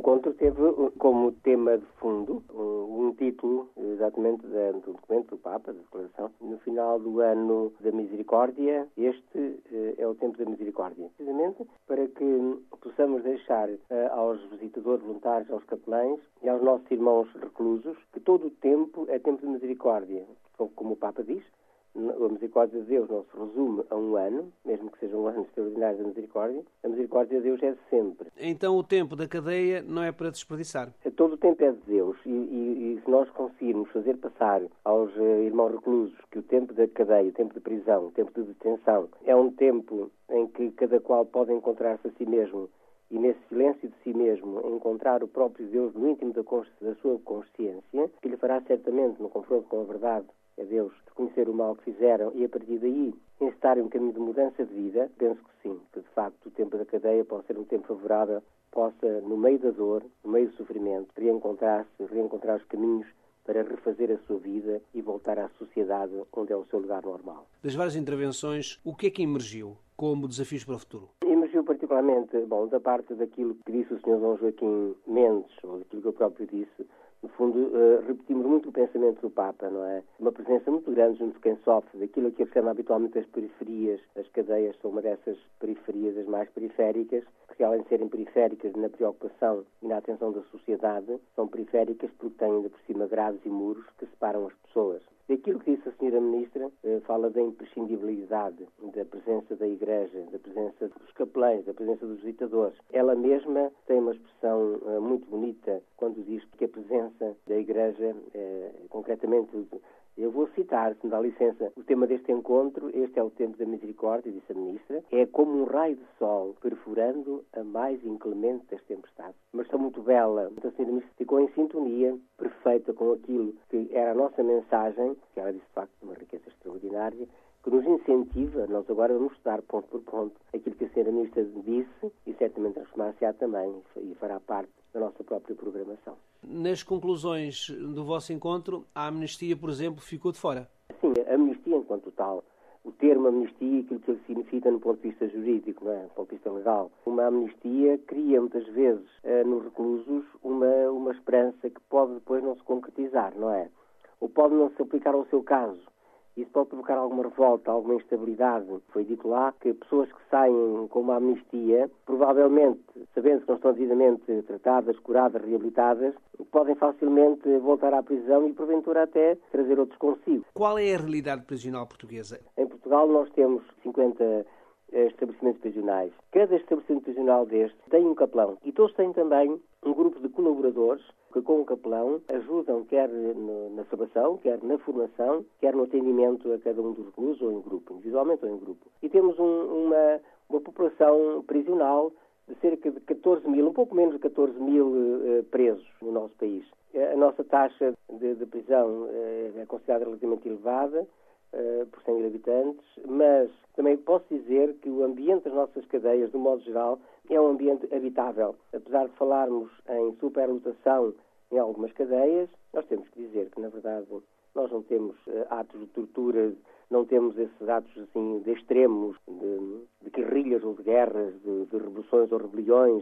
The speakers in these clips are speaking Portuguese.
encontro teve como tema de fundo um título exatamente do documento do Papa, da declaração. No final do ano da misericórdia, este é o tempo da misericórdia. Precisamente para que possamos deixar aos visitadores voluntários, aos capelães e aos nossos irmãos reclusos que todo o tempo é tempo de misericórdia. Como o Papa diz, a misericórdia de Deus não se resume a um ano, mesmo que seja um ano extraordinário da misericórdia. A misericórdia de Deus é sempre. Então o tempo da cadeia não é para desperdiçar? Todo o tempo é de Deus e se nós conseguirmos fazer passar aos irmãos reclusos que o tempo da cadeia, o tempo de prisão, o tempo de detenção, é um tempo em que cada qual pode encontrar-se a si mesmo e nesse silêncio de si mesmo encontrar o próprio Deus no íntimo da sua consciência, que lhe fará certamente, no confronto com a verdade, é Deus, reconhecer o mal que fizeram e a partir daí incitarem um caminho de mudança de vida, penso que sim, que de facto o tempo da cadeia pode ser um tempo favorável, possa, no meio da dor, no meio do sofrimento, reencontrar os caminhos para refazer a sua vida e voltar à sociedade onde é o seu lugar normal. Das várias intervenções, o que é que emergiu como desafios para o futuro? Emergiu particularmente, da parte daquilo que disse o Sr. Dom Joaquim Mendes, ou daquilo que eu próprio disse. No fundo, repetimos muito o pensamento do Papa, não é? Uma presença muito grande junto de quem sofre, daquilo que ele chama habitualmente as periferias. As cadeias são uma dessas periferias, as mais periféricas, porque além de serem periféricas na preocupação e na atenção da sociedade, são periféricas porque têm ainda por cima grades e muros que separam as pessoas. Daquilo que disse a Sra. Ministra, fala da imprescindibilidade da presença da Igreja, da presença dos capelães, da presença dos visitadores. Ela mesma tem uma expressão muito bonita quando diz que a presença da Igreja, concretamente, eu vou citar, se me dá licença, o tema deste encontro, este é o tempo da misericórdia, disse a Ministra, é como um raio de sol perfurando a mais inclemente das tempestades. Uma expressão muito bela. Então, a Sra. Ministra ficou em sintonia perfeita com aquilo que era a nossa mensagem, que ela disse de facto uma riqueza extraordinária, que nos incentiva, nós agora vamos estudar ponto por ponto aquilo que a Sra. Ministra disse e certamente transformar-se-á também e fará parte da nossa própria programação. Nas conclusões do vosso encontro, a amnistia, por exemplo, ficou de fora? Sim, a amnistia enquanto tal. O termo amnistia, aquilo que ele significa no ponto de vista jurídico, não é? Do ponto de vista legal. Uma amnistia cria muitas vezes nos reclusos uma esperança que pode depois não se concretizar, não é? Ou pode não se aplicar ao seu caso. Isso pode provocar alguma revolta, alguma instabilidade. Foi dito lá que pessoas que saem com uma amnistia, provavelmente, sabendo que não estão devidamente tratadas, curadas, reabilitadas, podem facilmente voltar à prisão e, porventura, até trazer outros consigo. Qual é a realidade prisional portuguesa? Em Portugal nós temos 50 estabelecimentos prisionais. Cada estabelecimento prisional deste tem um capelão e todos têm também um grupo de colaboradores que com o capelão ajudam quer na salvação, quer na formação, quer no atendimento a cada um dos reclusos ou em grupo, individualmente ou em grupo. E temos uma população prisional de cerca de 14 mil, um pouco menos de 14 mil presos no nosso país. A nossa taxa de prisão é considerada relativamente elevada, por 100 mil habitantes, mas também posso dizer que o ambiente das nossas cadeias, de modo geral, é um ambiente habitável. Apesar de falarmos em superlotação em algumas cadeias, nós temos que dizer que, na verdade, nós não temos atos de tortura, não temos esses atos assim, de extremos, de guerrilhas ou de guerras, de revoluções ou rebeliões,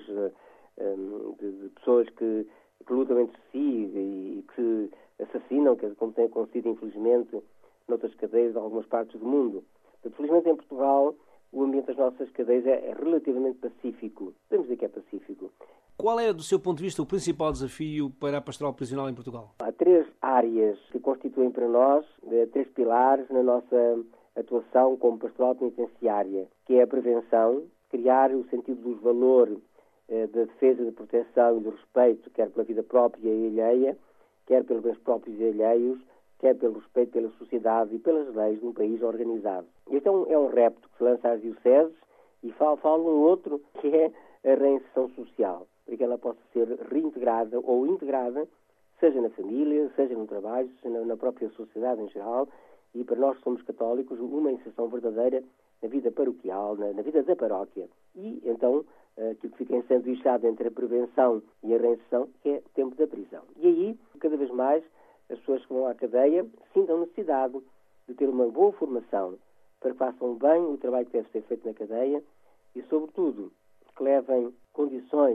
de pessoas que lutam entre si e que se assassinam, como tem acontecido, infelizmente, noutras cadeias de algumas partes do mundo. Felizmente, em Portugal, o ambiente das nossas cadeias é relativamente pacífico. Podemos dizer que é pacífico. Qual é, do seu ponto de vista, o principal desafio para a pastoral prisional em Portugal? Há 3 áreas que constituem para nós 3 pilares na nossa atuação como pastoral penitenciária, que é a prevenção, criar o sentido dos valores da defesa, da proteção e do respeito, quer pela vida própria e alheia, quer pelos bens próprios e alheios, quer pelo respeito pela sociedade e pelas leis de um país organizado. Este é um repto que se lança às dioceses e fala um outro, que é a reinserção social, para que ela possa ser reintegrada ou integrada, seja na família, seja no trabalho, seja na própria sociedade em geral, e para nós que somos católicos, uma inserção verdadeira na vida paroquial, na vida da paróquia. E, então, aquilo que fica ensanduichado entre a prevenção e a reinserção é o tempo da prisão. E aí, cada vez mais, as pessoas que vão à cadeia sintam necessidade de ter uma boa formação para que façam bem o trabalho que deve ser feito na cadeia e, sobretudo, que levem condições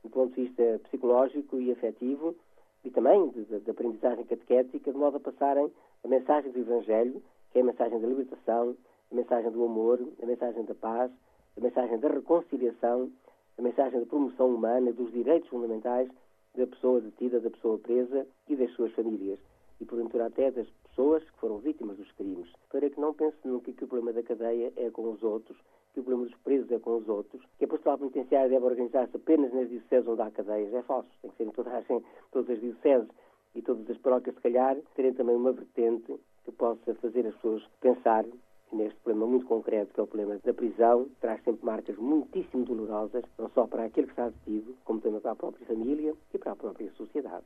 do ponto de vista psicológico e afetivo, e também de aprendizagem catequética, de modo a passarem a mensagem do Evangelho, que é a mensagem da libertação, a mensagem do amor, a mensagem da paz, a mensagem da reconciliação, a mensagem da promoção humana, dos direitos fundamentais da pessoa detida, da pessoa presa e das suas famílias. E, porventura, até das pessoas que foram vítimas dos crimes. Para que não pense nunca que o problema da cadeia é com os outros, que o problema dos presos é com os outros, que a pastoral penitenciária deve organizar-se apenas nas dioceses onde há cadeias. É falso. Tem que ser em todas as dioceses e todas as paróquias, se calhar, terem também uma vertente que possa fazer as pessoas pensar neste problema muito concreto, que é o problema da prisão, que traz sempre marcas muitíssimo dolorosas, não só para aquele que está detido, como também para a própria família e para a própria sociedade.